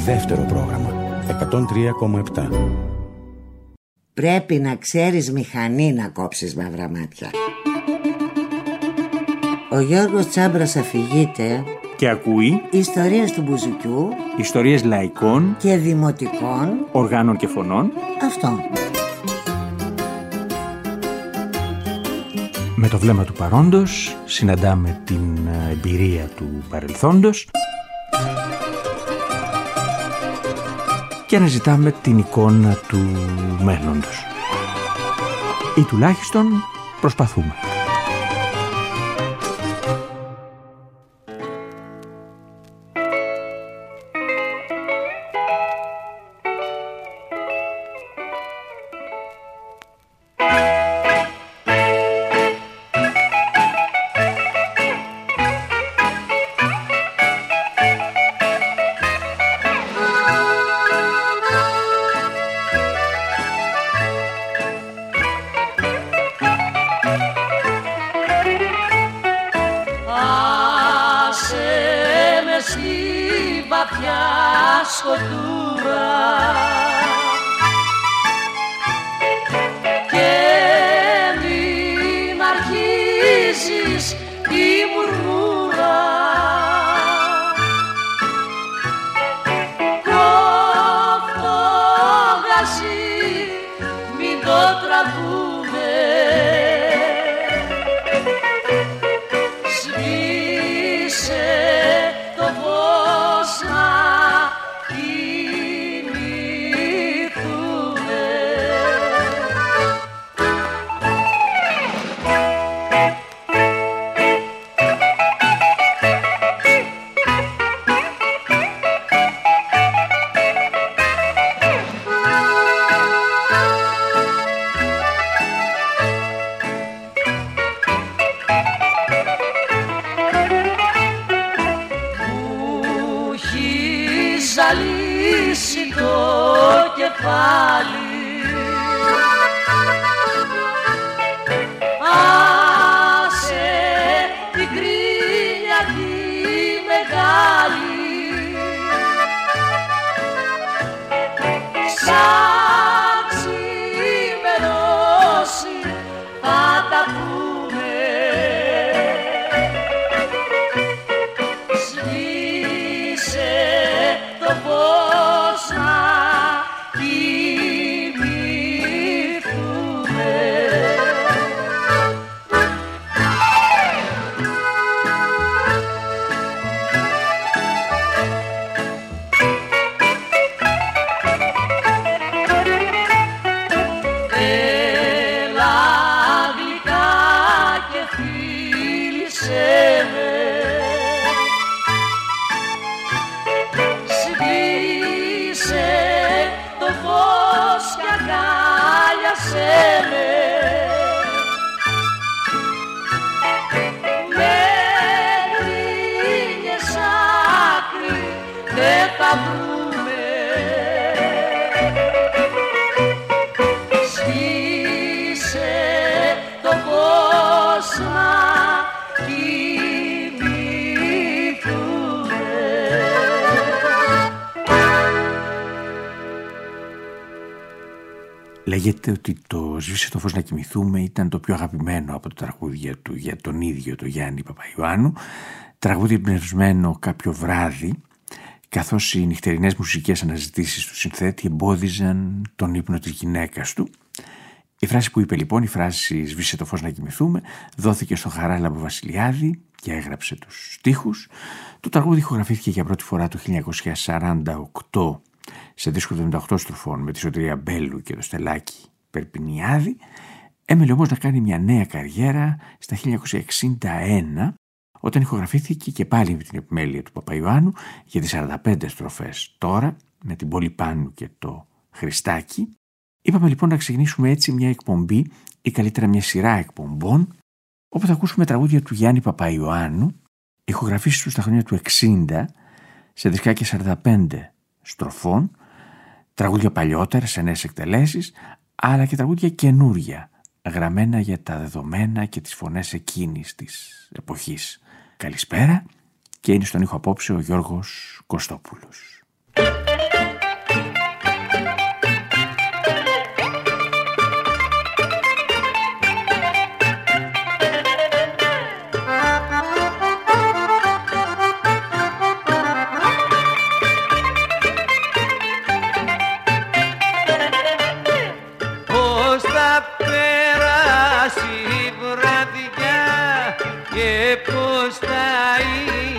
Δεύτερο πρόγραμμα 103,7. Πρέπει να ξέρεις μηχανή να κόψεις μαύρα μάτια. Ο Γιώργος Τσάμπρας αφηγείται και ακούει ιστορίες του Μπουζουκιού, ιστορίες λαϊκών και δημοτικών οργάνων και φωνών. Αυτό. Με το βλέμμα του παρόντος συναντάμε την εμπειρία του παρελθόντος και αναζητάμε την εικόνα του μέλλοντος. Ή τουλάχιστον προσπαθούμε. Λέγεται ότι το «Σβήσε το φως να κοιμηθούμε» ήταν το πιο αγαπημένο από τα τραγούδια του για τον ίδιο τον Γιάννη Παπαϊωάννου, τραγούδι εμπνευσμένο κάποιο βράδυ, καθώς οι νυχτερινές μουσικές αναζητήσεις του συνθέτη εμπόδιζαν τον ύπνο της γυναίκας του. Η φράση που είπε λοιπόν, η φράση «Σβήσε το φως να κοιμηθούμε», δόθηκε στο Χαράλαμπο Βασιλιάδη και έγραψε τους στίχους. Το τραγούδι ηχογραφήθηκε για πρώτη φορά το 1948 σε δίσκο 78 στροφών με τη Σωτηρία Μπέλου και το Στελάκη Περπινιάδη. Έμελε όμως να κάνει μια νέα καριέρα στα 1961, όταν ηχογραφήθηκε και πάλι με την επιμέλεια του Παπαϊωάννου για τις 45 στροφές. Τώρα με την Πολυπάνου και το Χριστάκη. Είπαμε λοιπόν να ξεκινήσουμε έτσι μια εκπομπή, ή καλύτερα μια σειρά εκπομπών, όπου θα ακούσουμε τραγούδια του Γιάννη Παπαϊωάννου, ηχογραφήσεις του στα χρόνια του 60 σε δισκάκια 45 στροφών, τραγούδια παλιότερα σε νέες εκτελέσεις, αλλά και τραγούδια καινούρια, γραμμένα για τα δεδομένα και τις φωνές εκείνης της εποχής. Καλησπέρα, και είναι στον ήχο απόψε ο Γιώργος Κωστόπουλος.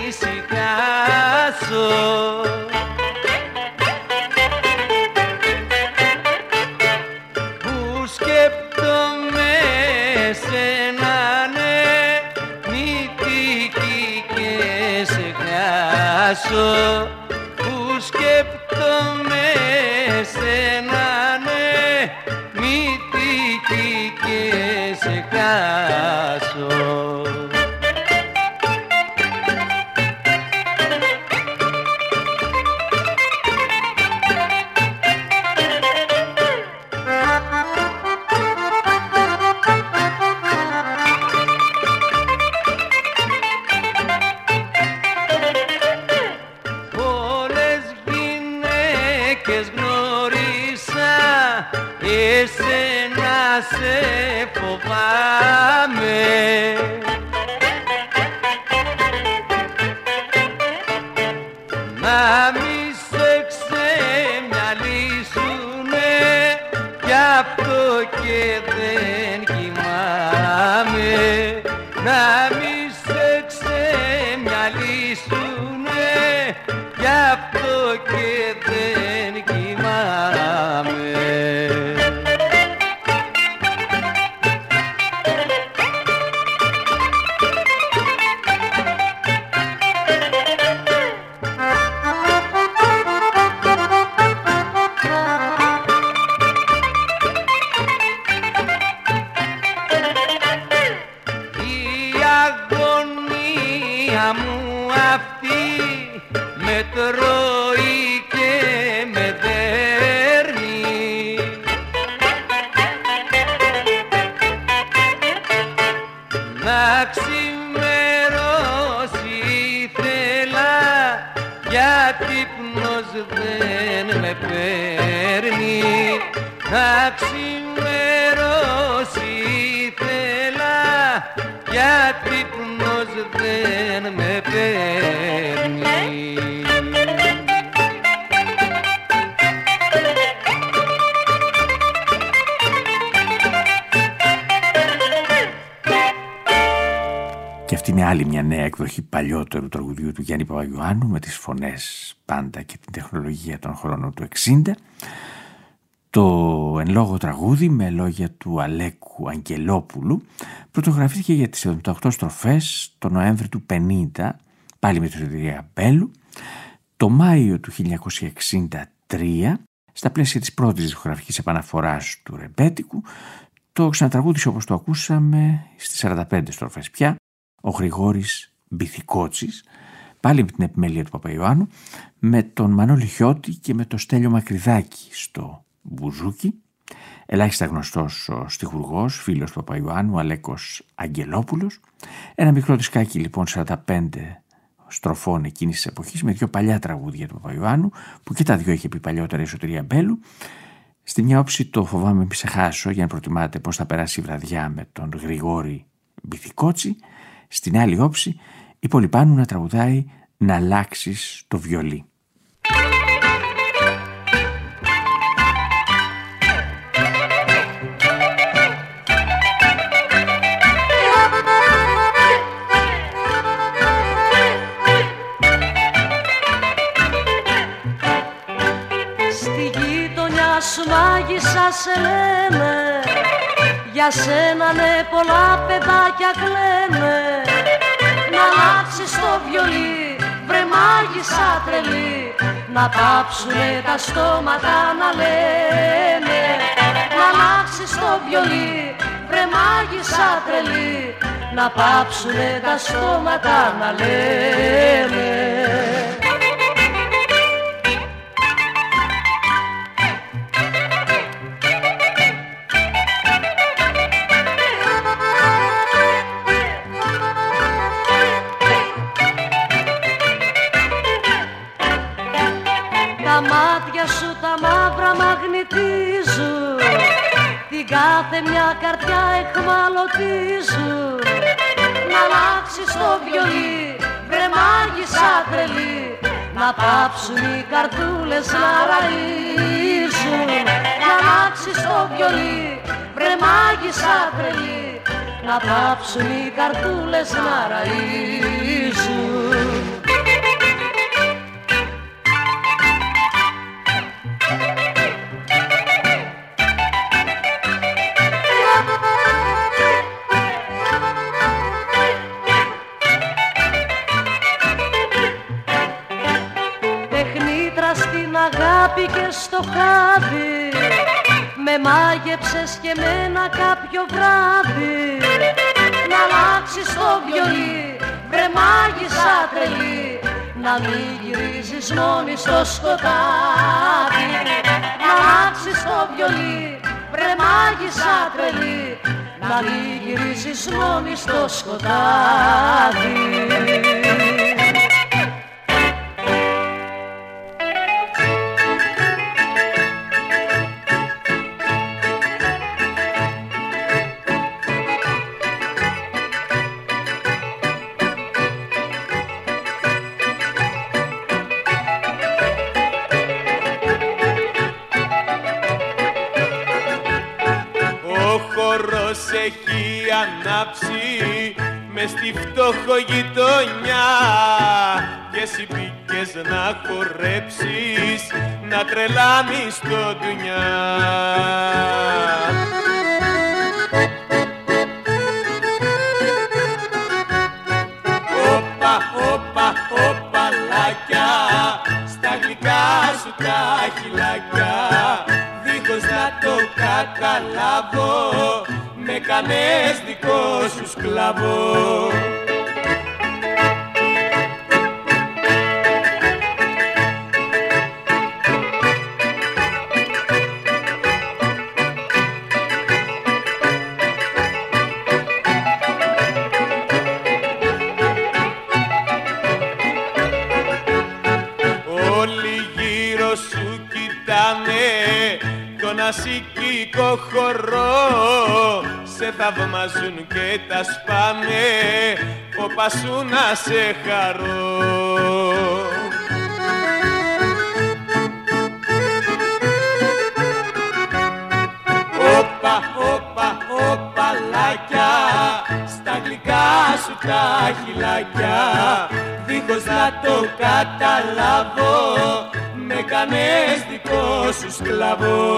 ησυχάσω. Που σκέπτομαι σένα, ναι, νητική και σε χάσω. Που σκέπτομαι σένα, ναι, νητική και σε χάσω. Εσένα σε φοβάμαι. Να μη σε ξεμυαλίσουνε, γι' αυτό και δεν κοιμάμαι. Να μη σε ξεμυαλίσουνε, γι' αυτό και δεν κοιμάμαι. Τρώει και με δέρνει. Να ξημερώσει ήθελα, γιατί ύπνος δεν με παίρνει. Να ξημερώσει ήθελα, γιατί ύπνος δεν με παίρνει. Και αυτή είναι άλλη μια νέα εκδοχή παλιότερου τραγουδιού του Γιάννη Παπαϊωάννου, με τις φωνές πάντα και την τεχνολογία των χρόνων του 60. Το εν λόγω τραγούδι με λόγια του Αλέκου Αγγελόπουλου πρωτογραφήθηκε για τις 78 στροφές το Νοέμβρη του 50, πάλι με τη Σωτηρία Μπέλου. Το Μάιο του 1963, στα πλαίσια της πρώτης δισκογραφικής επαναφοράς του ρεμπέτικου, το ξανατραγούδισε, όπως το ακούσαμε, στις 45 στροφές πια, ο Γρηγόρης Μπιθικότσης, πάλι με την επιμέλεια του Παπαϊωάννου, με τον Μανώλη Χιώτη και με το Στέλιο Μακριδάκη στο μπουζούκι. Ελάχιστα γνωστός ο στιχουργός, φίλος του Παπαϊωάννου, ο Αλέκος Αγγελόπουλος. Ένα μικρό δισκάκι λοιπόν 45 στροφών εκείνης της εποχής, με δύο παλιά τραγούδια του Παπαϊωάννου, που και τα δυο είχε πει παλιότερα η Σωτηρία Μπέλου. Στη μια όψη το Φοβάμαι μη σε χάσω, για να προτιμάτε πώς θα περάσει η βραδιά, με τον Γρηγόρη Μπιθικότση. Στην άλλη όψη η Πολυπάνου να τραγουδάει «Να αλλάξεις το βιολί». Στη γειτονιά σου μάγισσα σε λένε, για σένα ναι πολλά παιδάκια κλαίνε. Να αλλάξεις το βιολί, βρε μάγισσα τρελή, να πάψουνε τα στόματα να λένε. Να αλλάξεις το βιολί, βρε μάγισσα τρελή, να πάψουνε τα στόματα να λένε. Τα μάτια σου τα μαύρα μαγνητίζουν, την κάθε μια καρδιά εχμαλωτίζουν. Να αλλάξεις το βιολί, βρε μάγισσα τρελή, να πάψουν οι καρδούλες να ραΐζουν. Να αλλάξεις το βιολί, βρε μάγισσα τρελή, να πάψουν οι καρδούλες να ραΐζουν. χάθηκες στο χάδι, με μάγεψες και μένα κάποιο βράδυ, να αλλάξεις το βιολί, βρε μάγισσα τρελή, να μην γυρίζεις μόνη στο σκοτάδι, να αλλάξεις το βιολί, βρε μάγισσα τρελή, να μην γυρίζεις μόνη στο σκοτάδι. Έχει ανάψει μες στη φτωχογειτονιά και εσύ πήγες να χορέψεις, να τρελάνεις το ντουνιά. Όπα, όπα, όπαλάκια, στα γλυκά σου τα χυλάκια, δίχως να το καταλάβω, με κάνες δικό σου σκλαβό. Όλοι γύρω σου κοιτάνε τον ασικικό χορό, σε θαυμαζούν και τα σπάνε, όπα σου να σε χαρώ. Όπα, όπα, όπαλάκια, στα γλυκά σου τα χυλάκια, δίχως να το καταλάβω, με κάνες δικό σου σκλαβό.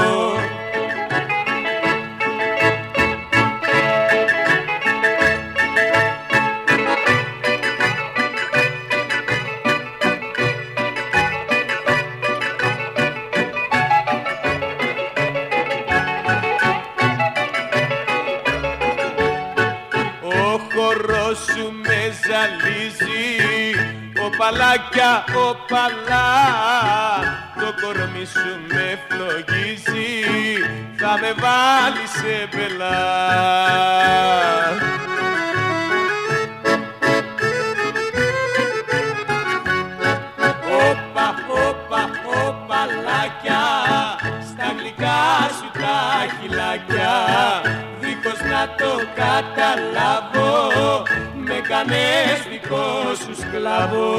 Σου με ζαλίζει, οπαλάκια, οπαλά, το κορμί σου με φλογίζει, θα με βάλει σε μπελά. Όπα, όπα, οπαλάκια, στα γλυκά σου τα χυλάκια, δίχως να το καταλάβω, με κάνες δικό σου σκλαβό.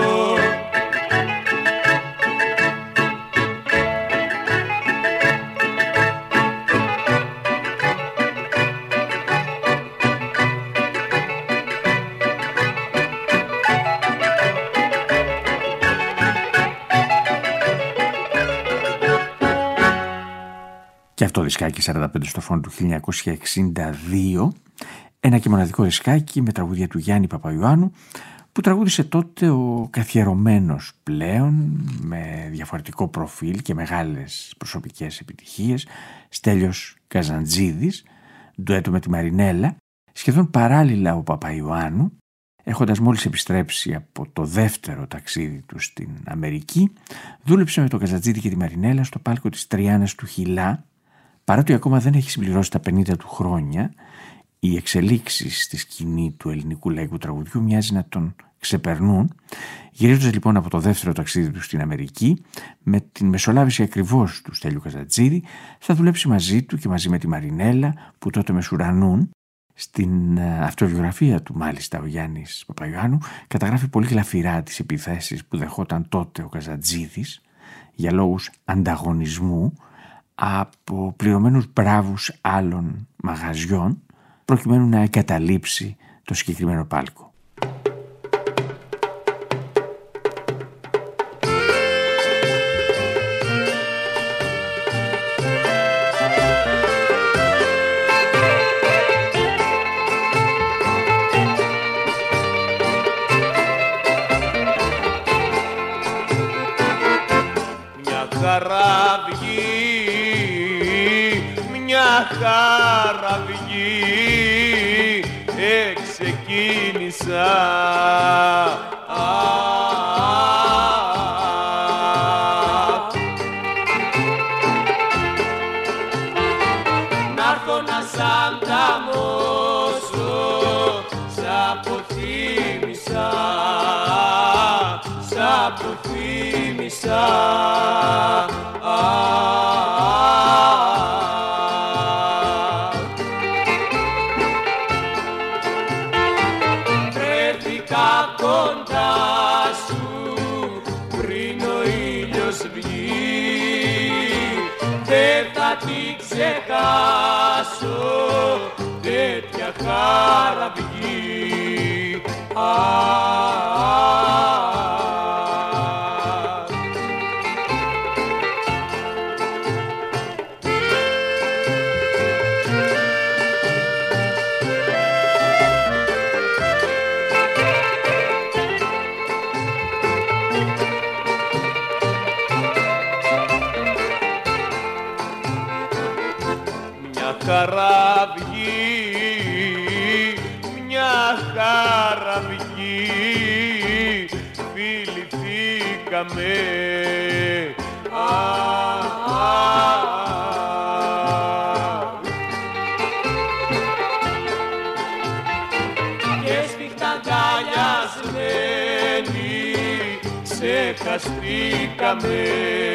Και αυτό δισκάκι 45 στο φόνο του 1962, ένα και μοναδικό δισκάκι με τραγούδια του Γιάννη Παπαϊωάννου, που τραγούδισε τότε ο καθιερωμένος πλέον, με διαφορετικό προφίλ και μεγάλες προσωπικές επιτυχίες, Στέλιος Καζαντζίδης, ντουέτο με τη Μαρινέλα. Σχεδόν παράλληλα ο Παπαϊωάννου, έχοντας μόλις επιστρέψει από το δεύτερο ταξίδι του στην Αμερική, δούλεψε με τον Καζαντζίδη και τη Μαρινέλα στο πάλκο της Τριάννας του Χιλά. Παρότι ακόμα δεν έχει συμπληρώσει τα 50 του χρόνια, οι εξελίξεις στη σκηνή του ελληνικού λαϊκού τραγουδιού μοιάζει να τον ξεπερνούν. Γυρίζοντας λοιπόν από το δεύτερο ταξίδι του στην Αμερική, με την μεσολάβηση ακριβώς του Στέλιου Καζαντζίδη, θα δουλέψει μαζί του και μαζί με τη Μαρινέλα, που τότε μεσουρανούν. Στην αυτοβιογραφία του μάλιστα ο Γιάννης Παπαϊωάννου καταγράφει πολύ γλαφυρά τις επιθέσεις που δεχόταν τότε ο Καζαντζίδης για λόγους ανταγωνισμού από πληρωμένους μπράβους άλλων μαγαζιών, προκειμένου να εγκαταλείψει το συγκεκριμένο πάλκο. Μια χαρά χαραυγή ξεκίνησα. Να'ρθω να σ' ανταμώσω, σ' αποθύμησα, σ' αποθύμησα. Βρέθηκα κοντά σου πριν ο ήλιος βγει, δεν θα την ξεχάσω τέτοια χαραυγή. Χαραυγή, μια χαραυγή, φιληθήκαμε. Και σφιχτά αγκαλιασμένοι ξεχαστήκαμε,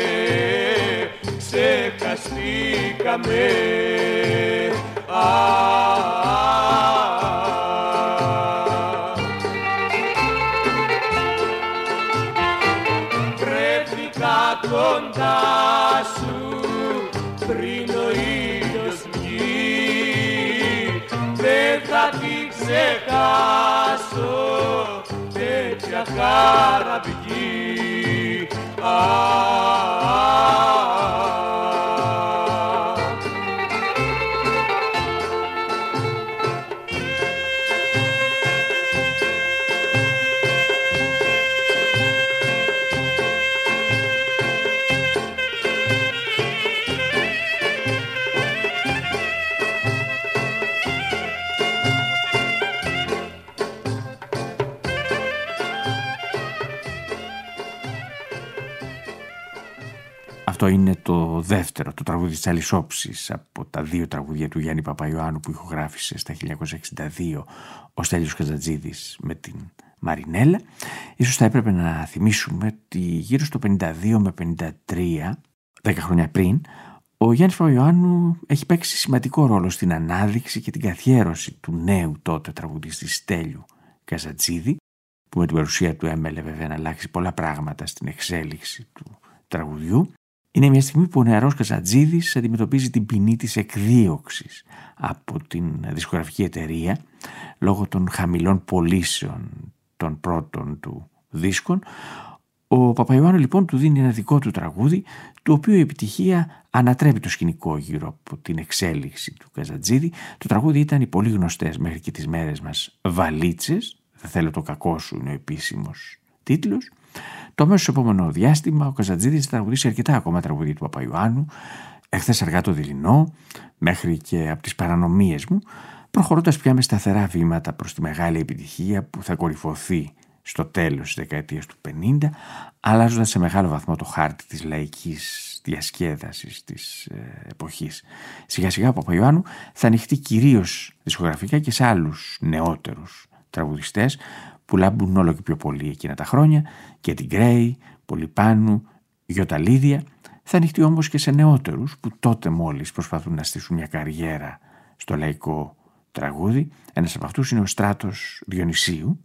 ξεχαστήκαμε. Βρέθηκα κοντά σου πριν ο ήλιος βγει, δεν θα την ξεχάσω τέτοια χαραυγή. Αυτό είναι το δεύτερο, το τραγούδι της Αλυσόψης από τα δύο τραγούδια του Γιάννη Παπαϊωάννου που ηχογράφησε στα 1962 ο Στέλιος Καζατζίδης με την Μαρινέλα. Ίσως θα έπρεπε να θυμίσουμε ότι γύρω στο 52 με 53, 10 χρόνια πριν, ο Γιάννης Παπαϊωάννου έχει παίξει σημαντικό ρόλο στην ανάδειξη και την καθιέρωση του νέου τότε τραγουδιστή Στέλιου Καζατζίδη, που με την παρουσία του έμελε βέβαια να αλλάξει πολλά πράγματα στην εξέλιξη του τραγουδιού. Είναι μια στιγμή που ο νεαρός Καζατζίδης αντιμετωπίζει την ποινή της εκδίωξης από την δισκογραφική εταιρεία λόγω των χαμηλών πωλήσεων των πρώτων του δίσκων. Ο Παπαϊωάννου λοιπόν του δίνει ένα δικό του τραγούδι, το οποίο η επιτυχία ανατρέπει το σκηνικό γύρω από την εξέλιξη του Καζατζίδη. Το τραγούδι ήταν οι πολύ γνωστές μέχρι και τις μέρες μας Βαλίτσες, «Θα θέλω το κακό σου» είναι ο επίσημος τίτλος. Το αμέσως επόμενο διάστημα ο Καζατζίδης θα τραγουδήσει αρκετά ακόμα τραγούδια του Παπαϊωάννου, «Εχθές αργά το δειλινό», μέχρι και από τις παρανομίες μου, προχωρώντας πια με σταθερά βήματα προς τη μεγάλη επιτυχία που θα κορυφωθεί στο τέλος της δεκαετίας του 50, αλλάζοντας σε μεγάλο βαθμό το χάρτη της λαϊκής διασκέδασης της εποχής. Σιγά σιγά ο Παπαϊωάννου θα ανοιχτεί κυρίως δισκογραφικά και σε άλλους νεότερους τραγουδιστές που λάμπουν όλο και πιο πολύ εκείνα τα χρόνια, και την Γκρέι, Πολυπάνου, Γιωταλίδια. Θα ανοιχτεί όμως και σε νεότερους που τότε μόλις προσπαθούν να στήσουν μια καριέρα στο λαϊκό τραγούδι. Ένας από αυτούς είναι ο Στράτος Διονυσίου.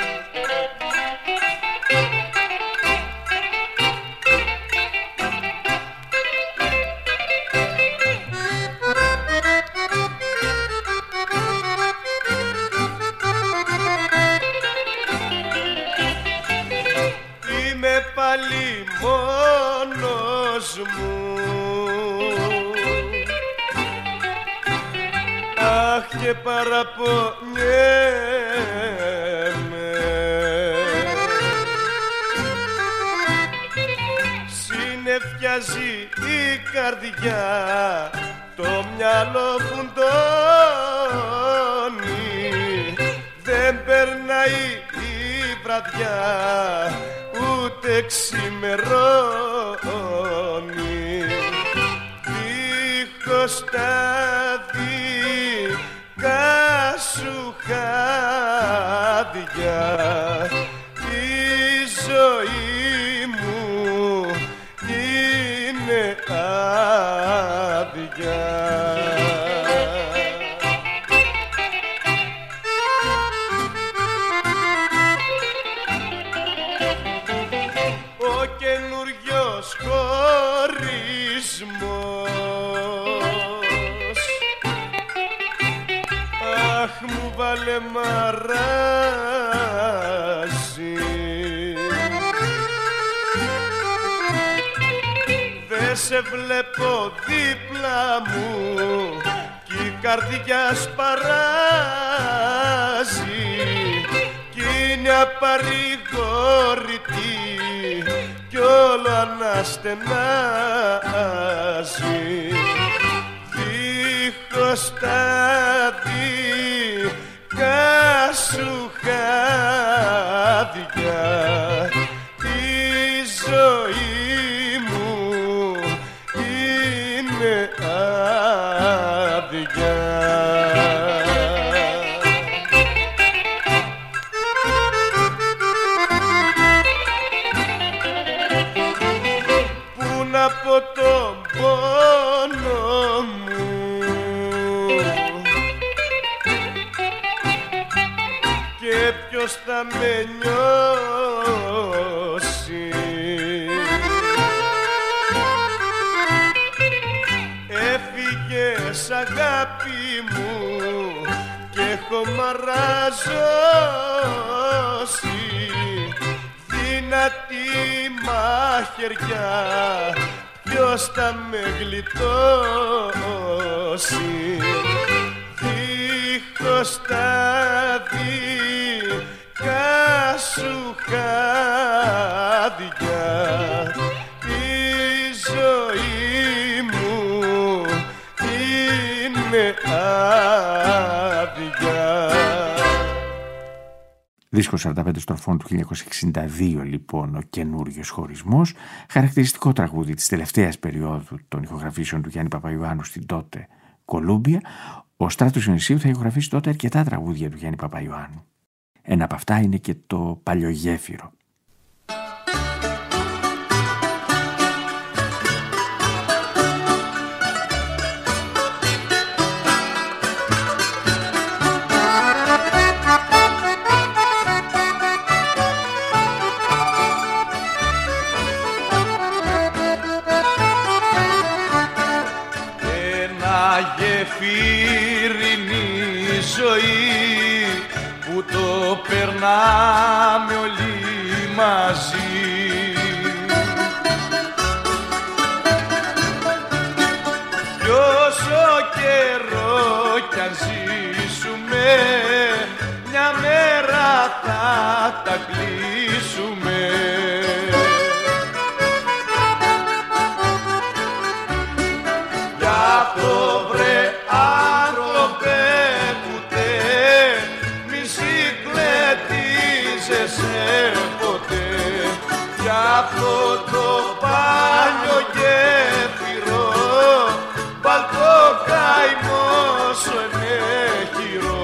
Μόνος μου, αχ και παραπονιέμαι, συννεφιάζει η καρδιά, το μυαλό φουντώνει, δεν περνάει η βραδιά ούτε ξημερώνει. Δίχως τα δικά σου χάδια η ζωή μου είναι άδεια. Ο καινούριος χωρισμός, αχ μου βάλε μαράζει, δε σε βλέπω δίπλα μου κι η καρδιά σπαράζει, κι είναι απαρηγόρητη κι όλο αναστενάζει. Δίχως τα δικά σου χάδια η ζωή μου είναι άδεια. Από τον πόνο μου και ποιος θα με νιώσει, έφυγες αγάπη μου και έχω μαραζώσει, δυνατή μαχαιριά ποιος θα με γλιτώσει. Δίχως τα δικά σου χάδια η ζωή μου είναι άδεια. Δίσκο 45 στροφών του 1962 λοιπόν, ο καινούριος χωρισμός, χαρακτηριστικό τραγούδι της τελευταίας περίοδου των ηχογραφήσεων του Γιάννη Παπαϊωάννου στην τότε Κολούμπια. Ο Στράτος Ιωνυσίου θα ηχογραφήσει τότε αρκετά τραγούδια του Γιάννη Παπαϊωάννου. Ένα από αυτά είναι και το Παλιογέφυρο. Γεφύρινη ζωή που το περνάμε όλοι μαζί, κι όσο καιρό κι αν ζήσουμε μια μέρα θα τα κλείσουμε. Γι' αυτό βρε άνθρωπε κουτέ, μη συγκλετίζεσαι ποτέ, γι' αυτό το παλιό γέφυρο παλτό καημό σου ενέχειρο.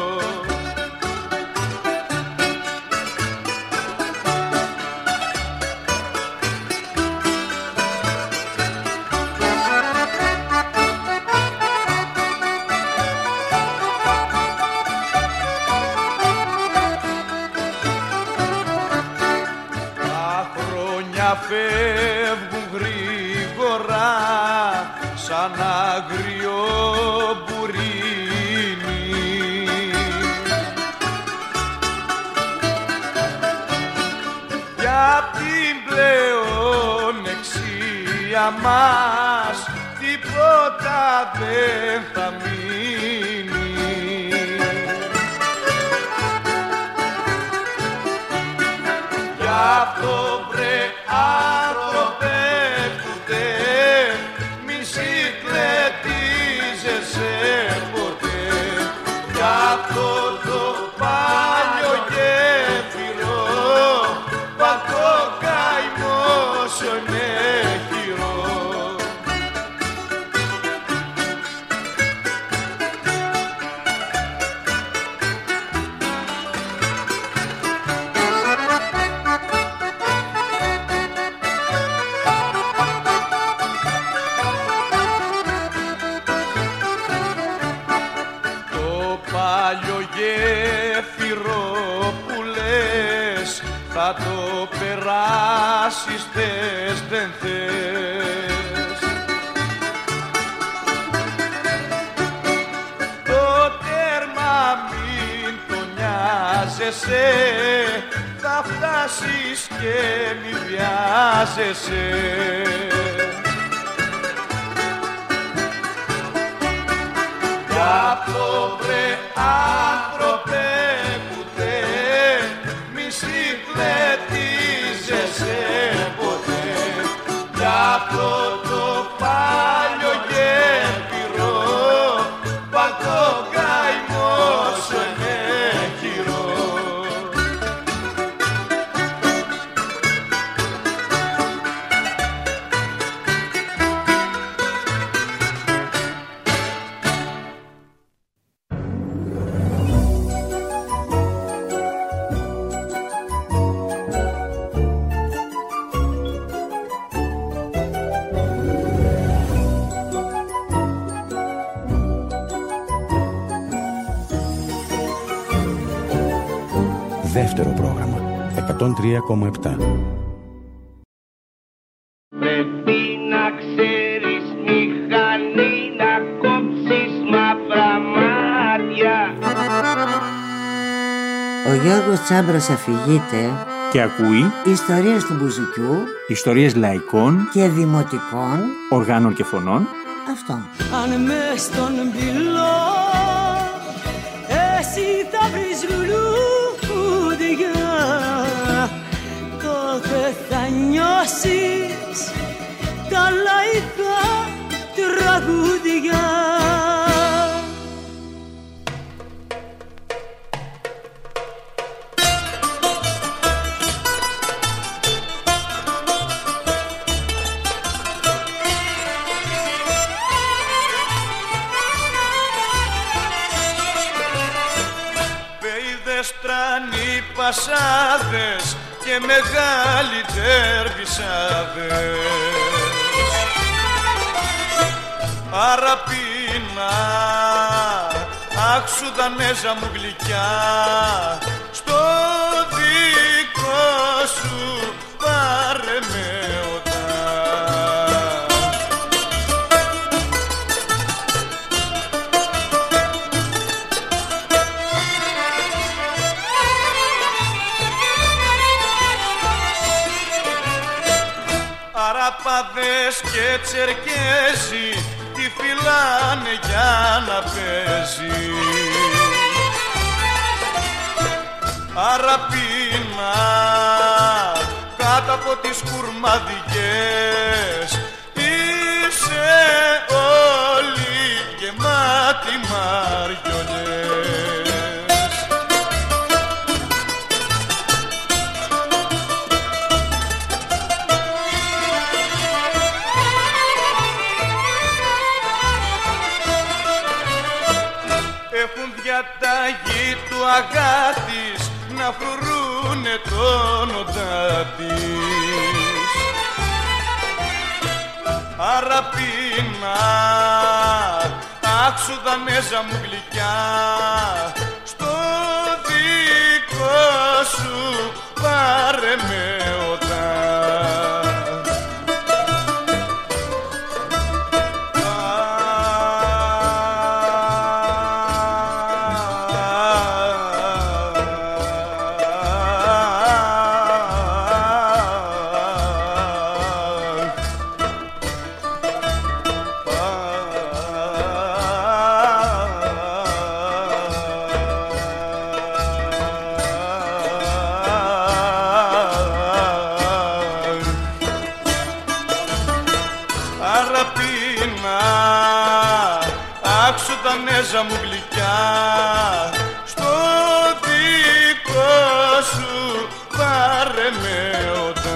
Φεύγουν γρήγορα σαν άγριο μπουρίνι, για την πλεονεξία μας τίποτα δεν θα μείνει. Γι' αυτό βρε άνθρωπε κουτέ, μη συγκλετίζεσαι αλλάξεις θες δεν θες. Το τέρμα μην το νοιάζεσαι, θα φτάσεις και μη βιάζεσαι. Γι' αυτό βρε άνθρωπε κουτέ, μη συγκλετίζεσαι ποτέ. Γι' αυτό το πάλιο γέφυρο, βάλ' το καημό σου ενέχειρο. Δεύτερο πρόγραμμα 103,7. Πρέπει να ξέρεις μηχανή, να κόψεις μαύρα μάτια. Ο Γιώργος Τσάμπρος αφηγείται Και ακούει ιστορίες του μπουζουκιού ιστορίες λαϊκών και δημοτικών οργάνων και φωνών. Αυτό. Αν μες στον πυλό εσύ θα βρεις λουλούδια, τότε θα νιώσεις τα λαϊκά τραγούδια. Στρανοί πασάδες και μεγάλοι τερβισάδες, αραπίνα, άξου Δανέζα μου γλυκιά, στο δικό σου πάρε με οτά. Αραπαδές και Τσερκέζοι τη φυλάνε για να παίζει. Αραπίνα κάτω από τις κουρμαδιές, είσαι όλοι γεμάτοι μαριολιές. Έχουν διαταγή του αγάτης να φρουρούνε τον οντά της. Αραπίνα, άξου Δανέζα μου γλυκιά, στο δικό σου πάρε με οντά. Δανέζα μου γλυκιά, στο δικό σου πάρε με οντά.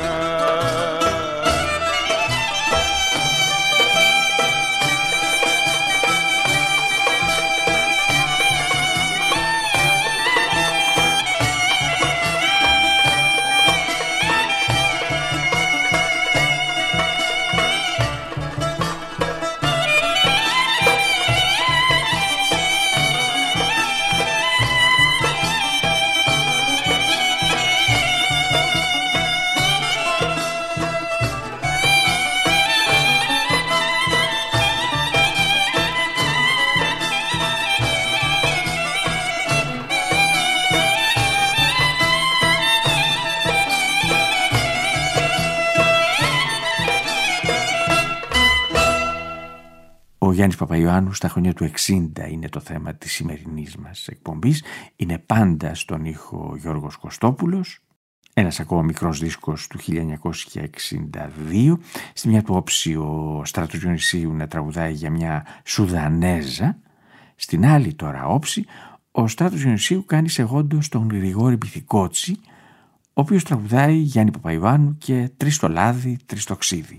Γιάννης Παπαϊωάννου στα χρόνια του 60 είναι το θέμα της σημερινής μας εκπομπής. Είναι πάντα στον ήχο Γιώργος Κωστόπουλος. Ένας ακόμα μικρός δίσκος του 1962. Στη μια του όψη ο Στράτος Διονυσίου να τραγουδάει για μια Σουδανέζα. Στην άλλη τώρα όψη ο Στράτος Διονυσίου κάνει σεγόντος τον Γρηγόρη Πυθικότσι, ο οποίος τραγουδάει Γιάννη Παπαϊωάννου και «Τρεις το λάδι, τρεις το ξύδι».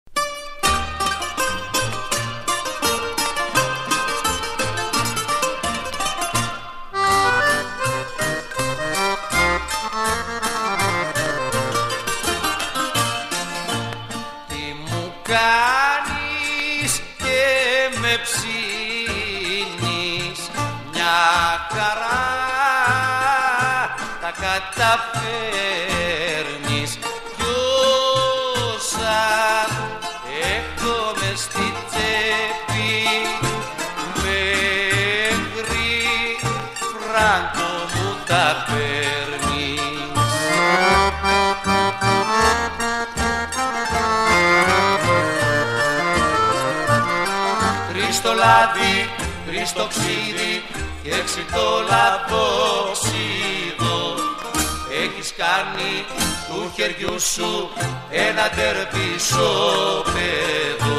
Καταφέρνεις κι όσα έχω μες στη τσέπη μέχρι φράγκο μου τα παίρνεις. Τρεις το λάδι, τρεις το ξύδι και έξι το λαδόξιδο. Έχεις κάνει του χεριού σου ένα τερπισόπεδο.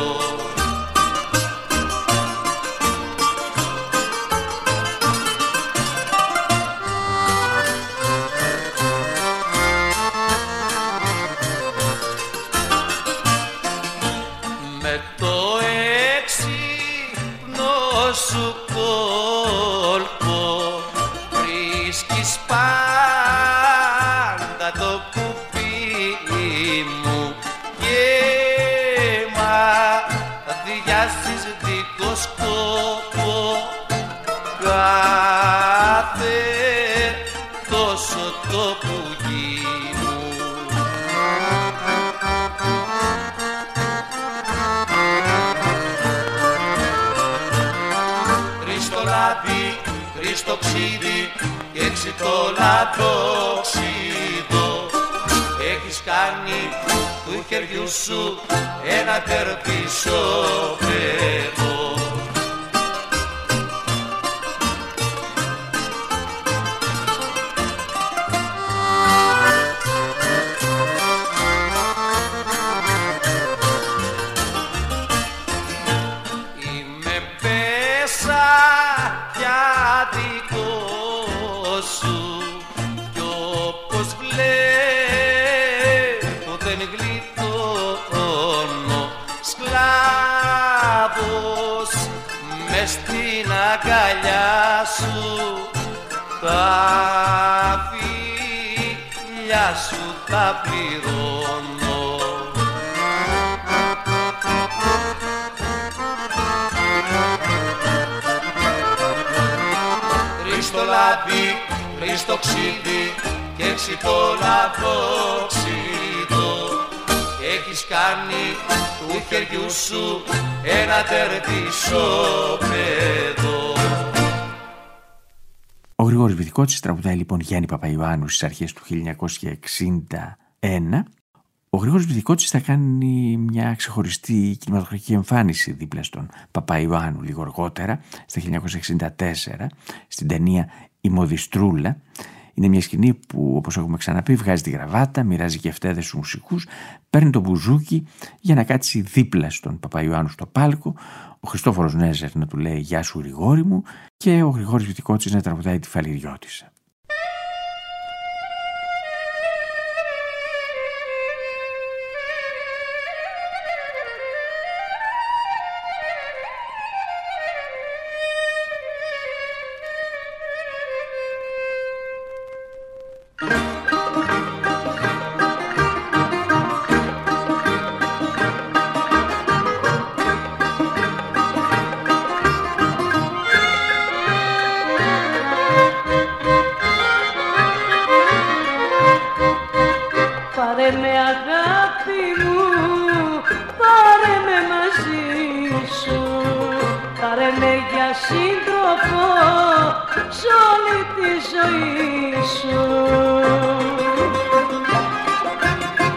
Με το έξυπνο σου κόλπο βρίσκεις πάντα το κουπί μου και μαδιάζεις δικό σκόπο κάθε τόσο το πουγί μου. Τρεις το λάδι, τρεις το ξύδι και έξι το λαδόξιδο. Έχεις κάνει του χεριού σου ένα τερπισόπεδο. Είμαι πέσα για δικό σου κι όπως βλέπω δεν γλιτώνω. Σκλάβος μες στην αγκαλιά σου τα φιλιά σου τα πληρώνω. Τρεις το λάδι, τρεις το ξύδι και έξι το λαδόξιδο. Έχεις κάνει του χεριού σου ένα τερπισόπεδο. Ο Γρηγόρης Πυθικότσης τραγουδάει λοιπόν Γιάννη Παπαϊωάννου στις αρχές του 1961. Ο Γρηγόρης Πυθικότσης θα κάνει μια ξεχωριστή κινηματογραφική εμφάνιση δίπλα στον Παπαϊωάννου λίγο αργότερα, στα 1964, στην ταινία «Η Μοδιστρούλα». Είναι μια σκηνή που, όπως έχουμε ξαναπεί, βγάζει τη γραβάτα, μοιράζει και φτέδες στους μουσικούς, παίρνει το μπουζούκι για να κάτσει δίπλα στον Παπαϊωάννου στο πάλκο, ο Χριστόφορος Νέζερ να του λέει «Γεια σου Γρηγόρη μου» και ο Γρηγόρης Πυθικότσης να τραγουδάει τη Φαλιριώτισσα.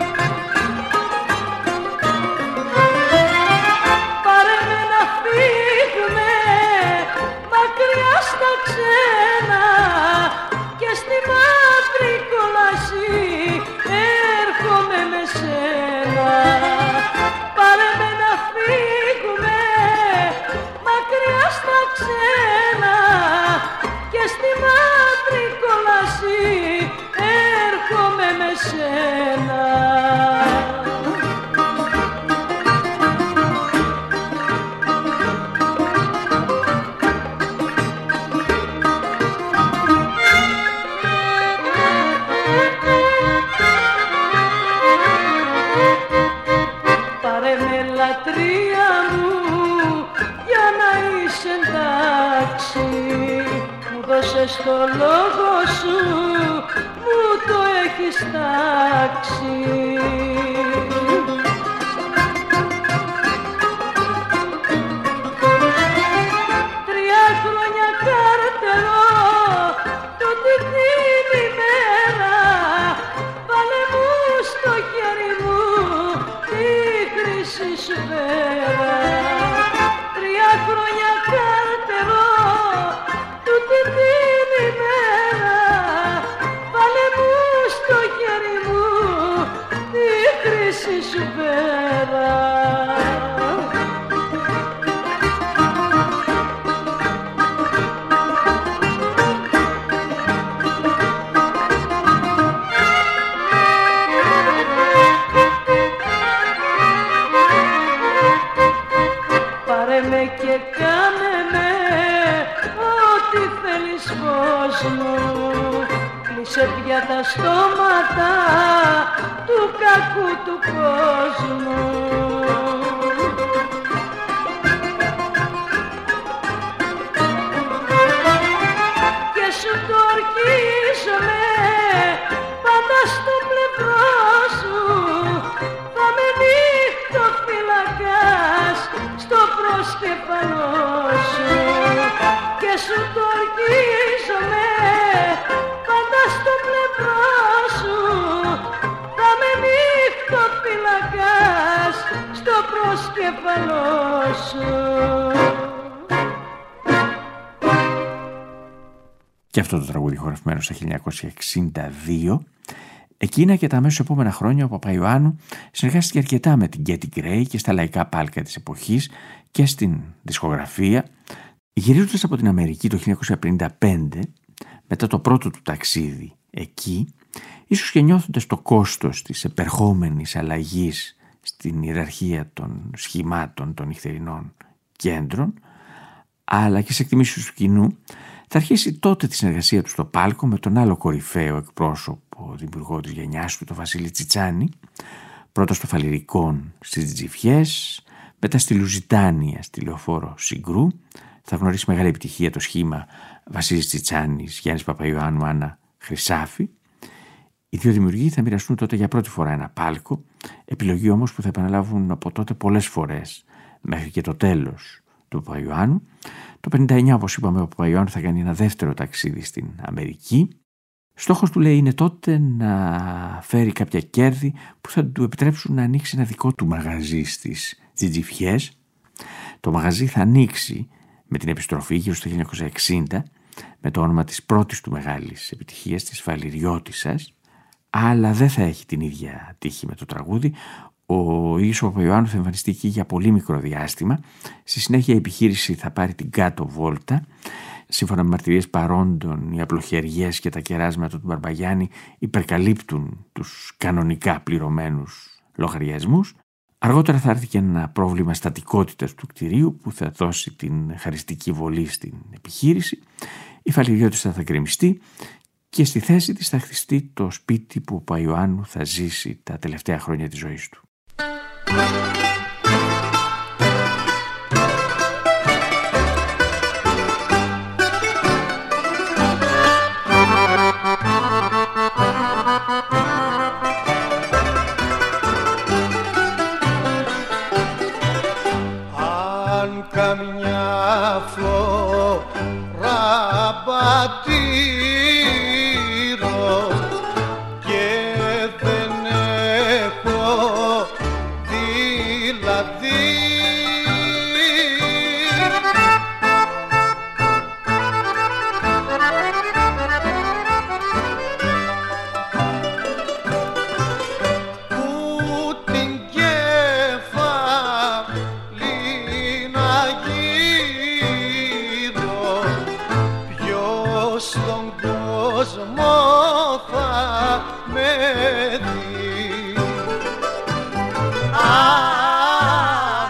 Πάρε με να φύγει στο λόγο σου μου το έχεις τάξει. Για τα στόματα του κακού του κόσμου. Και σου το ορκίζομαι πάντα στο πλευρό σου, θα με νύχτοφυλακάς στο προσκεφαλό σου. Και σου το ορκίζομαι στο πλευρό σου, θα με νύχτοφυλακάς στο προσκεφαλό σου. Και αυτό το τραγούδι χορευμένο στα 1962. Εκείνα και τα αμέσως επόμενα χρόνια ο Παπαϊωάννου συνεργάστηκε αρκετά με την Γκέτι Γκρέι και στα λαϊκά πάλκα της εποχής και στην δισκογραφία. Γυρίζοντας από την Αμερική το 1955, μετά το πρώτο του ταξίδι εκεί, ίσως και νιώθοντας το κόστος της επερχόμενης αλλαγής στην ιεραρχία των σχημάτων των νυχτερινών κέντρων, αλλά και σε εκτιμήσεις του κοινού, θα αρχίσει τότε τη συνεργασία του στο πάλκο με τον άλλο κορυφαίο εκπρόσωπο δημιουργό της γενιάς του, τον Βασίλη Τσιτσάνη, πρώτα στο Φαλιρικόν στις Τζιφιές, μετά στη Λουζιτάνια στη Λεωφόρο Συγκρού. Θα γνωρίσει μεγάλη επιτυχία το σχήμα Βασίλης Τσιτσάνης, Γιάννης Παπαϊωάννου, Άννα Χρυσάφη. Οι δύο δημιουργοί θα μοιραστούν τότε για πρώτη φορά ένα πάλκο, επιλογή όμως που θα επαναλάβουν από τότε πολλές φορές μέχρι και το τέλος του Παπαϊωάννου. Το 1959, όπως είπαμε, ο Παπαϊωάννου θα κάνει ένα δεύτερο ταξίδι στην Αμερική. Στόχος του, λέει, είναι τότε να φέρει κάποια κέρδη που θα του επιτρέψουν να ανοίξει ένα δικό του μαγαζί στις Τζιτζιφιές. Το μαγαζί θα ανοίξει με την επιστροφή γύρω στο 1960 με το όνομα της πρώτης του μεγάλης επιτυχίας, της Φαλιριώτισσας, αλλά δεν θα έχει την ίδια τύχη με το τραγούδι. Ο ίδιος ο Παπαϊωάννου θα εμφανιστεί εκεί για πολύ μικρό διάστημα. Στη συνέχεια η επιχείρηση θα πάρει την κάτω βόλτα. Σύμφωνα με μαρτυρίες παρόντων, οι απλοχεριές και τα κεράσματα του Μπαρμπαγιάννη υπερκαλύπτουν τους κανονικά πληρωμένους λογαριασμούς. Αργότερα θα έρθει και ένα πρόβλημα στατικότητας του κτηρίου που θα δώσει την χαριστική βολή στην επιχείρηση. Η Φαλιριώτισσα θα γκρεμιστεί και στη θέση της θα χτιστεί το σπίτι που ο Παπαϊωάννου θα ζήσει τα τελευταία χρόνια της ζωής του. Αν καμιά φορά πατήρω και δεν έχω δηλαδή που την κεφαλή να γύρω, ποιος στον κόσμο θα με δει. Αχ,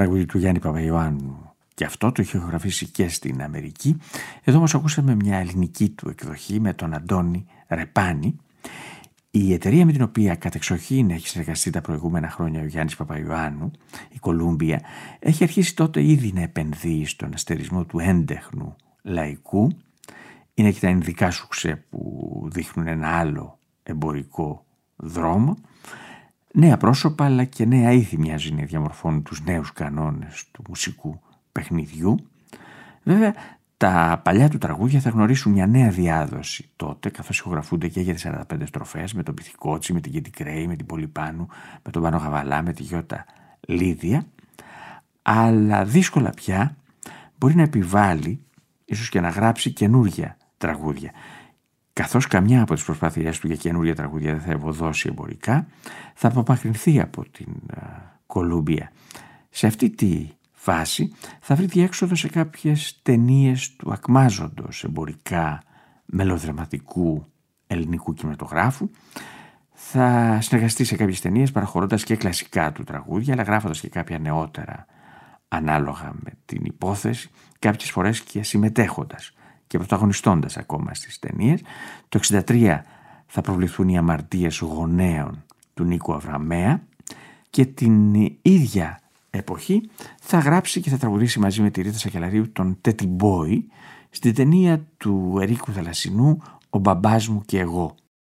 τραγούδι του Γιάννη Παπαϊωάννου. Και αυτό το είχε ηχογραφήσει και στην Αμερική. Εδώ όμως ακούσαμε μια ελληνική του εκδοχή με τον Αντώνη Ρεπάνη. Η εταιρεία με την οποία κατεξοχήν έχει συνεργαστεί τα προηγούμενα χρόνια ο Γιάννης Παπαϊωάννου, η Κολούμπια, έχει αρχίσει τότε ήδη να επενδύει στον αστερισμό του έντεχνου λαϊκού. Είναι και τα ενδικά σουξέ που δείχνουν ένα άλλο εμπορικό δρόμο. Νέα πρόσωπα αλλά και νέα ήθη μοιάζουν να διαμορφώνουν τους νέους κανόνες του μουσικού παιχνιδιού. Βέβαια, τα παλιά του τραγούδια θα γνωρίσουν μια νέα διάδοση τότε, καθώς ηχογραφούνται και για τις 45 στροφές, με τον Πυθικότσι, με την Κέντι Κρέη, με την Πολυπάνου, με τον Πάνο Γαβαλά, με τη Γιώτα Λίδια. Αλλά δύσκολα πια μπορεί να επιβάλλει, ίσως και να γράψει καινούργια τραγούδια. Καθώς καμιά από τις προσπάθειές του για καινούργια τραγούδια δεν θα ευωδώσει εμπορικά, θα απομακρυνθεί από την Κολούμπια. Σε αυτή τη φάση θα βρει διέξοδο σε κάποιες ταινίες του ακμάζοντος εμπορικά μελοδραματικού ελληνικού κινηματογράφου. Θα συνεργαστεί σε κάποιες ταινίες παραχωρώντας και κλασικά του τραγούδια, αλλά γράφοντας και κάποια νεότερα ανάλογα με την υπόθεση, κάποιες φορές και συμμετέχοντας και πρωταγωνιστώντας ακόμα στις ταινίες. Το 1963 θα προβληθούν οι αμαρτίες γονέων του Νίκου Αβραμέα και την ίδια εποχή θα γράψει και θα τραγουδήσει μαζί με τη Ρίτα Σακελαρίου τον Τέτι Μπόι στην ταινία του Ερίκου Θαλασσινού «Ο μπαμπάς μου και εγώ».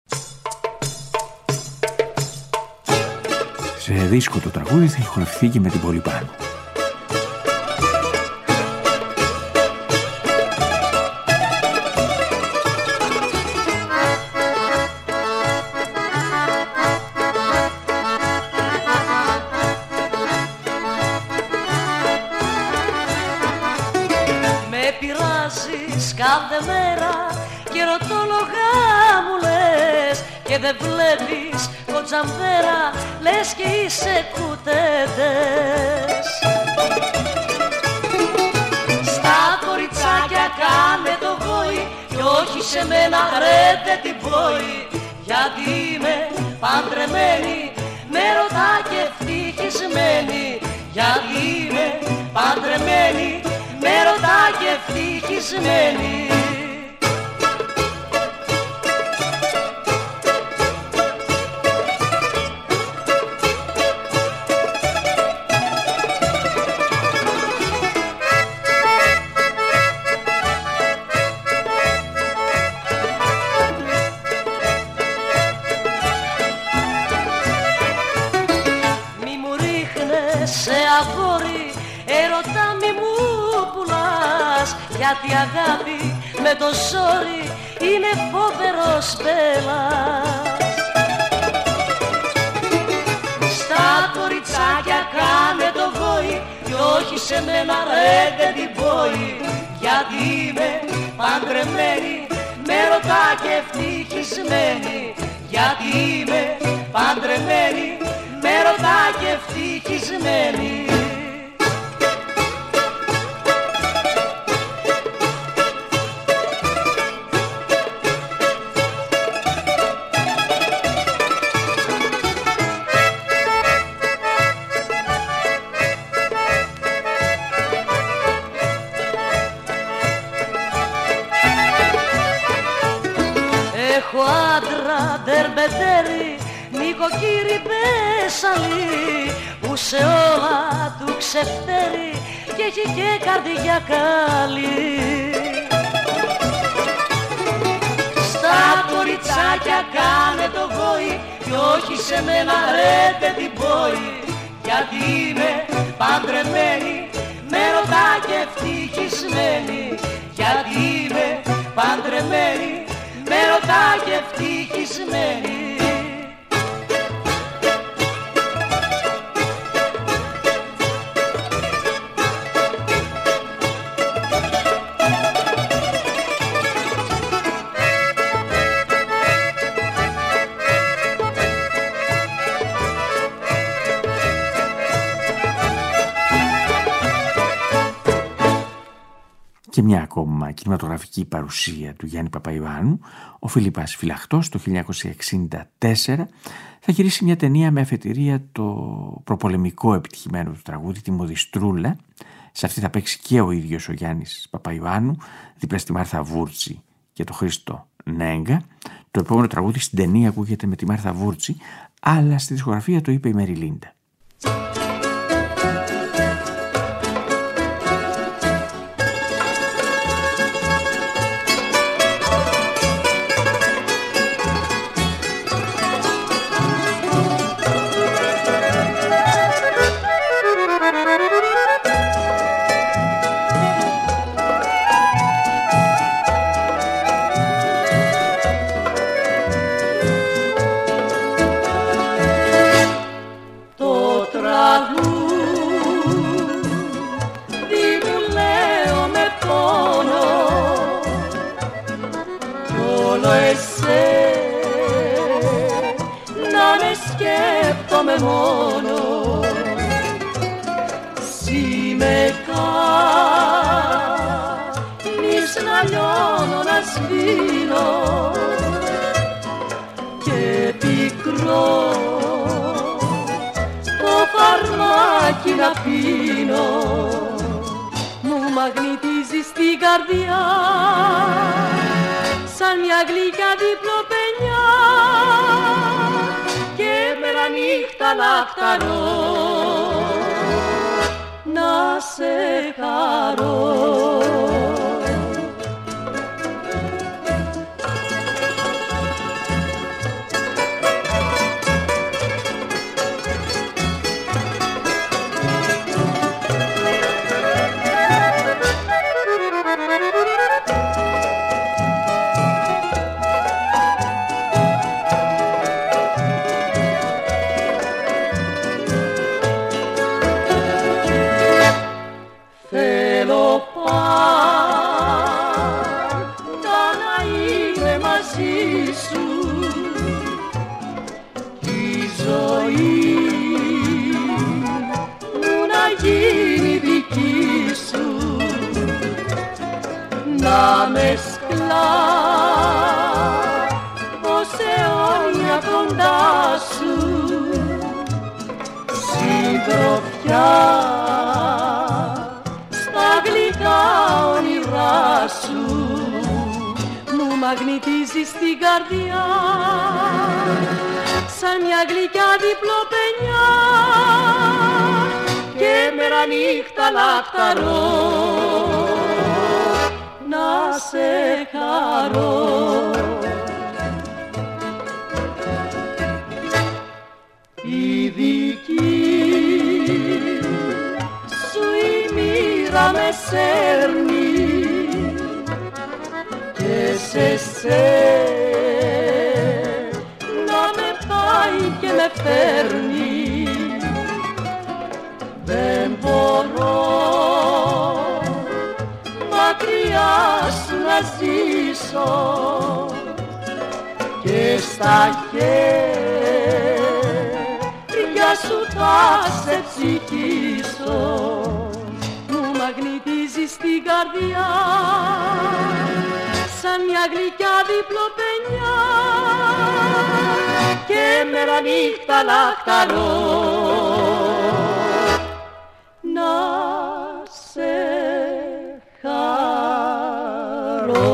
Σε δίσκο το τραγούδι θα ηχογραφηθεί και με την Πολυπάνου. Κάθε μέρα και ρωτόλογα μου λες και δεν βλέπεις κοτζαμπέρα, λες και είσαι κουτέντες. Στα κοριτσάκια κάνε το βόη κι όχι σε μένα ρέτε την πόη, γιατί είμαι παντρεμένη, με ρωτά και ευτυχισμένη, γιατί είμαι παντρεμένη, με ρωτά και ευτυχισμένη. Μη μου ρίχνες σε αγόρι, έρωτα μη μου πουλάς, γιατί αγάπη με το ζόρι είναι φοβερός μπέλας. Στα κοριτσάκια κάνε το βόη κι όχι σε μένα ρέντε την πόη, γιατί είμαι παντρεμένη, με ρωτά και ευτυχισμένη, γιατί είμαι παντρεμένη, με ρωτά και ευτυχισμένη. Έχω άντρα ντερμπετέρι, νοικοκύρι πέσαλι, που σε όλα του ξεφτέρει και έχει και καρδιά καλή. Στα κοριτσάκια κάνε το βόη κι όχι σε μένα ρέτε την πόη, γιατί είμαι παντρεμένη, με ρωτά και ευτυχισμένη, γιατί είμαι παντρεμένη, με ρωτά και ευτυχισμένη. και μια ακόμα κινηματογραφική παρουσία του Γιάννη Παπαϊωάννου, ο Φίλιππας Φυλαχτός το 1964 θα γυρίσει μια ταινία με αφετηρία το προπολεμικό επιτυχημένο του τραγούδι, τη Μοδιστρούλα. Σε αυτή θα παίξει και ο ίδιος ο Γιάννης Παπαϊωάννου, δίπλα στη Μάρθα Βούρτσι και το Χρήστο Νέγκα. Το επόμενο τραγούδι στην ταινία ακούγεται με τη Μάρθα Βούρτσι, αλλά στη δισκογραφία το είπε η Μέρι Λίντα. Μου μαγνητίζει στην καρδιά σαν μια γλυκιά διπλοπενιά και μέρα νύχτα λαχταρώ να σε χαρώ. Να με σκλάβω σε όνια κοντά σου, συντροφιά στα γλυκά όνειρά σου. Μου μαγνητίζει στην καρδιά σαν μια γλυκιά διπλοπενιά και μέρα νύχτα λαχταρώ να σε χαρώ. Η δική σου η μοίρα με σέρνει και σε σένα με πάει και με φέρνει. Δεν μπορώ μακριά σου να ζήσω και στα χέρια σου θα σε ψυχήσω. Μου μαγνητίζει στην καρδιά σαν μια γλυκιά διπλοπενιά και μέρα νύχτα λαχταρώ να σε χαρώ.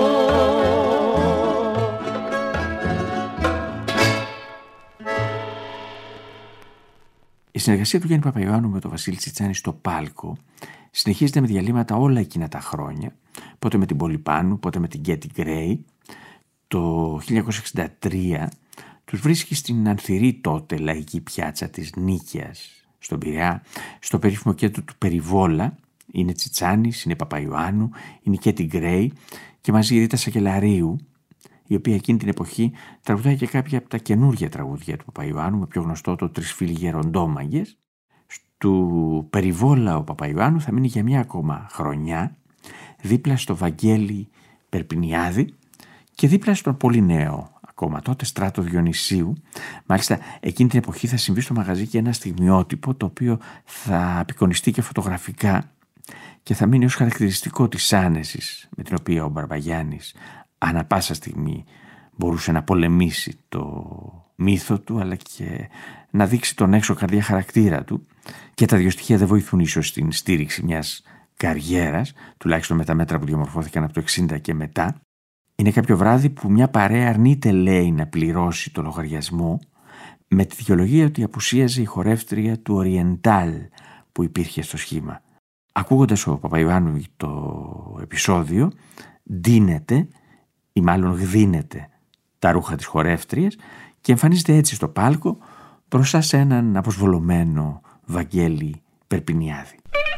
Η συνεργασία του Γιάννη Παπαϊωάννου με τον Βασίλη Τσιτσάνη στο Πάλκο συνεχίζεται με διαλύματα όλα εκείνα τα χρόνια, πότε με την Πολυπάνου, πότε με την Κέτι Γκρέι. Το 1963 τους βρίσκει στην ανθυρή τότε λαϊκή πιάτσα της Νίκαιας στον Πειραιά, στο περίφημο κέντρο του Περιβόλα. Είναι Τσιτσάνης, είναι Παπαϊωάννου, είναι Κέτι Γκρέι και μαζί η Ρίτα Σακελαρίου, η οποία εκείνη την εποχή τραγουδάει και κάποια από τα καινούργια τραγούδια του Παπαϊωάννου, με πιο γνωστό το «Τρεις φίλοι γεροντόμαγκες». Του Περιβόλα ο Παπαϊωάννου θα μείνει για μια ακόμα χρονιά δίπλα στο Βαγγέλη Περπινιάδη και δίπλα στον πολύ νέο ακόμα τότε Στράτο Διονυσίου. Μάλιστα εκείνη την εποχή θα συμβεί στο μαγαζί και ένα στιγμιότυπο το οποίο θα απεικονιστεί και φωτογραφικά και θα μείνει ως χαρακτηριστικό της άνεσης με την οποία ο Μπαρμπαγιάννης ανά πάσα στιγμή μπορούσε να πολεμήσει το μύθο του, αλλά και να δείξει τον έξω καρδιά χαρακτήρα του. Και τα δύο στοιχεία δεν βοηθούν ίσως στην στήριξη μιας καριέρας, τουλάχιστον με τα μέτρα που διαμορφώθηκαν από το 60 και μετά. Είναι κάποιο βράδυ που μια παρέα αρνείται, λέει, να πληρώσει το λογαριασμό, με τη δικαιολογία ότι απουσίαζε η χορεύτρια του Οριεντάλ που υπήρχε στο σχήμα. Ακούγοντας ο Παπαϊωάννου το επεισόδιο, ντύνεται ή μάλλον γδύνεται τα ρούχα της χορεύτριας και εμφανίζεται έτσι στο πάλκο μπροστά σε έναν αποσβολωμένο Βαγγέλη Περπινιάδη.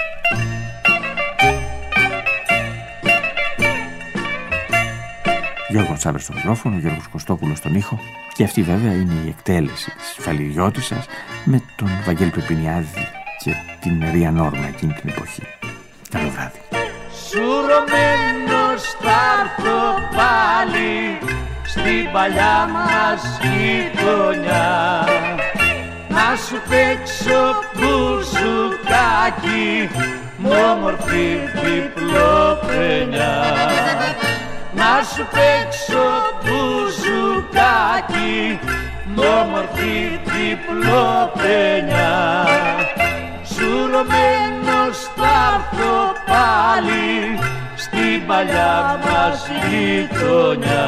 Γιώργο Τσάμπερ στο μικρόφωνο, Γιώργος Κωστόπουλος στον ήχο, και αυτή βέβαια είναι η εκτέλεση της Φαλιριώτισσας με τον Βαγγέλη Περπινιάδη και την Ρία Νόρμα εκείνη την εποχή. Καλό βράδυ. Σουρωμένος θα έρθω πάλι στην παλιά μας γειτονιά, να σου παίξω μπουζουκάκι μ' όμορφη διπλοπενιά. Να σου παίξω μπουζουκάκι μ' όμορφη διπλοπενιά. Σουρωμένος θα έρθω πάλι στην παλιά μας γειτονιά.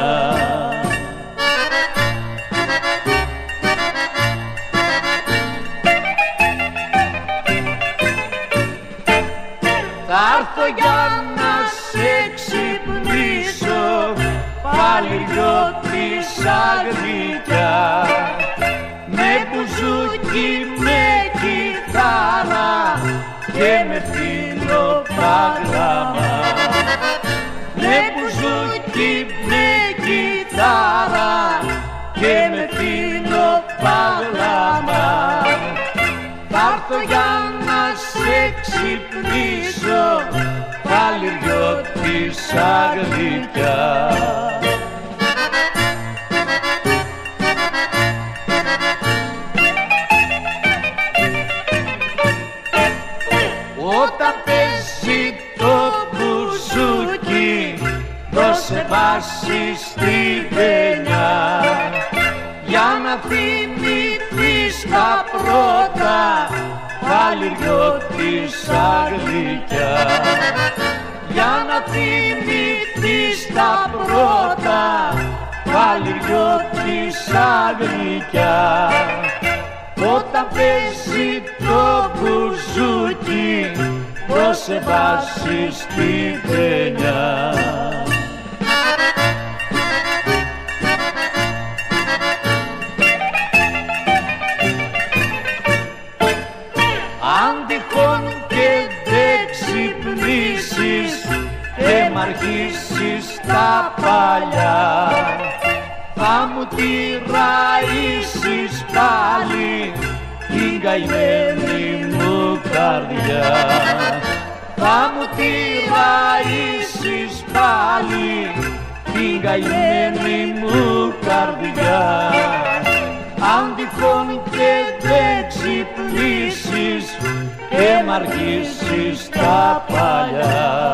Θα έρθω για να σε ξυπνήσω, πάλι λιώτησα γλυκιά, με μπουζούκι, με κιθάρα και με φύλλο παγλάμα. Με μπουζούκι, με κιθάρα και με φύλλο παγλάμα. Θα έρθω για να σε ξυπνήσω, πάλι λιώτησα γλυκιά. Όταν παίζει το μπουζούκι, δώσε βάση στη βενιά, για να θυμηθείς τα πρώτα Φαλιριώτησα γλυκιά. Για να θυμηθείς τα πρώτα Φαλιριώτησα γλυκιά. Όταν παίζει το μπουζούκι, δώσε βάση στη βενιά. Αν τυχόν και δεν ξυπνήσεις και μ' αρχίσεις τα παλιά, θα μου τη ραΐσεις πάλι την καημένη μου καρδιά. Θα μου τη ραΐσεις πάλι την καημένη μου καρδιά. Αν τυχόν και δεν ξυπνήσεις και μ' αρχίσεις τα παλιά.